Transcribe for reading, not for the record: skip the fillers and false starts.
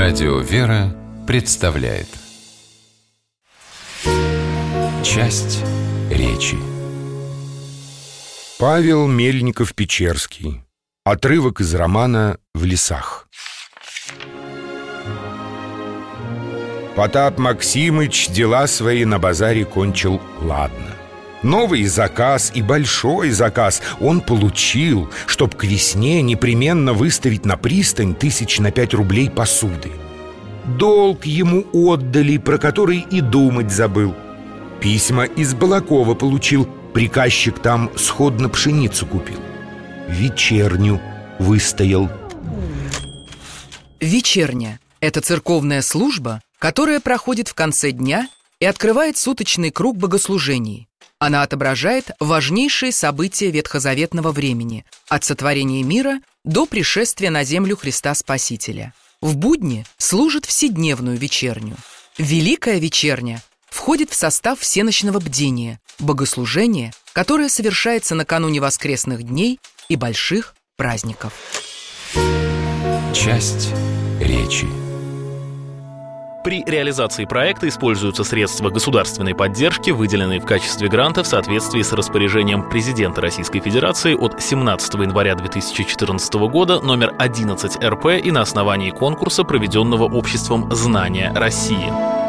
Радио «Вера» представляет часть речи. Павел Мельников-Печерский. Отрывок из романа «В лесах». Потап Максимыч дела свои на базаре кончил ладно. Новый заказ и большой заказ он получил, чтоб к весне непременно выставить на пристань 5 рублей посуды. Долг ему отдали, про который и думать забыл. Письма из Балакова получил, приказчик там сходно пшеницу купил. Вечерню выстоял. Вечерня – это церковная служба, которая проходит в конце дня и открывает суточный круг богослужений. Она отображает важнейшие события ветхозаветного времени, от сотворения мира до пришествия на землю Христа Спасителя. В будни служит вседневную вечерню. Великая вечерня входит в состав всенощного бдения, богослужения, которое совершается накануне воскресных дней и больших праздников. Часть речи. При реализации проекта используются средства государственной поддержки, выделенные в качестве гранта в соответствии с распоряжением президента Российской Федерации от 17 января 2014 года номер 11 РП и на основании конкурса, проведенного Обществом знания России.